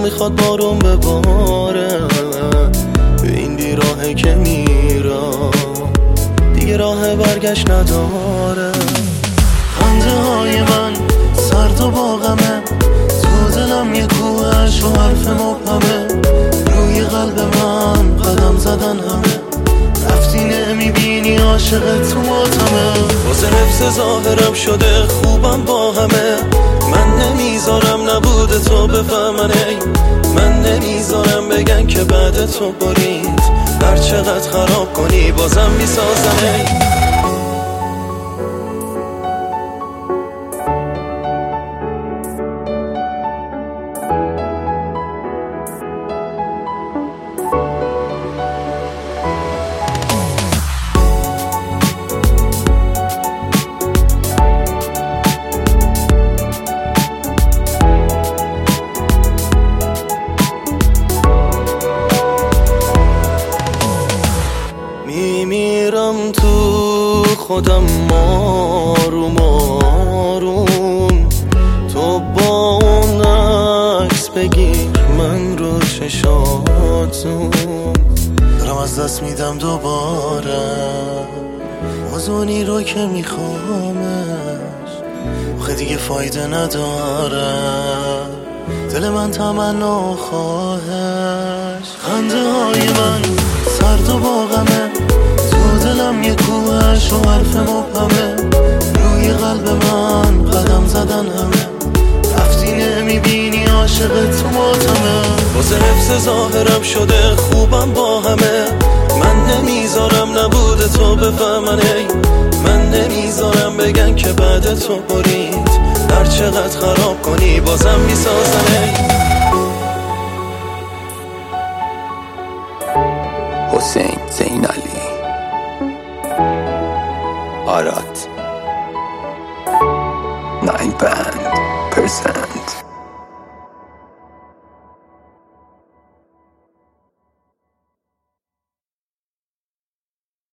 میخواد بارون بباره، به این بیراهه که میرم دیگه راه برگشت نداره. خنده های من سرد و با غمه، تو دلم یه کوهش و حرف مبهمه، روی قلب من قدم زدن همه، رفتی نمیبینی عاشق تو ماتمه. واسه حفظ ظاهرم شده خوبم با همه، من نمیذارم نبود تو بفهمن، من نمیذارم بگن که بعد تو برید، هر چقدر خراب کنی بازم میسازن. میمیرم تو خودم آروم آروم، تو با اون عکس بگیر من رو چشاتون، دارم از دست میدم دوباره موزونی رو که میخوامش، آخه دیگه فایده نداره، دل من تمنا خواهش. خنده های من سرد و با غمه، تو دلم یه کوهش و حرف مبهمه، روی قلب من قدم زدن همه، رفتی نمیبینی عاشق تو ماتمه. واسه حفظ ظاهرم شده خوبم با همه، من نمیذارم نبود تو بفهمن، من نمیذارم بگن که بعد تو برید، هر چقدر خراب کنی بازم میسازن. حسین زین علی آراد 9 band percent